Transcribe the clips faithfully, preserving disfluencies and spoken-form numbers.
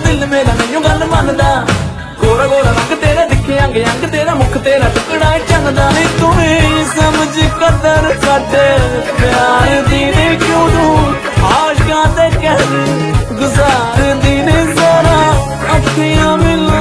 दिल मेरा नहीं गल मनदा। गोरा गोरा रंग तेरा दिखे अंग अंग तेरा मुख तेरा टुकड़ा चंदा। नी तू ही समझ कदर साडे प्यार दी ने क्यों दूं आशिकां दे कहर गुजार दी ने जरा अखियां मिला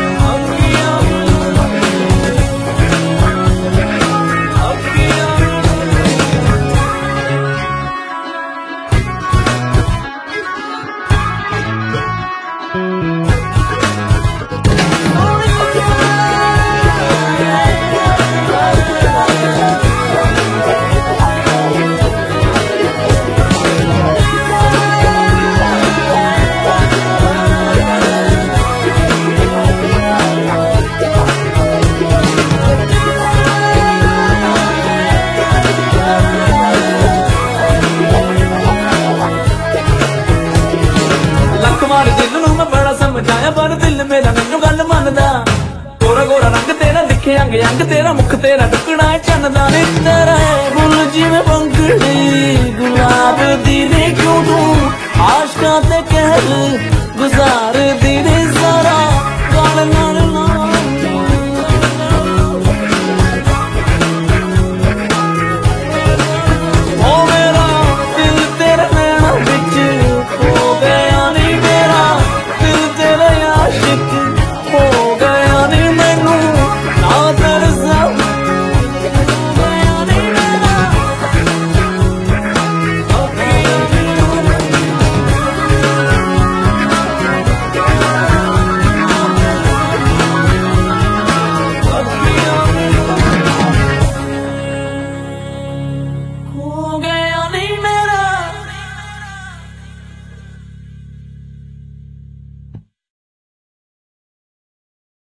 दिल नूं मैं बड़ा समझाया पर दिल मेरा मैनू गल मनदा। गोरा गोरा रंग तेरा दिखे अंग अंग तेरा मुख तेरा टुकड़ा चंदा। नी तेरा फुल जिवें पंखड़ी गुलाब दी ने क्यों दूं आशिकां ते कहर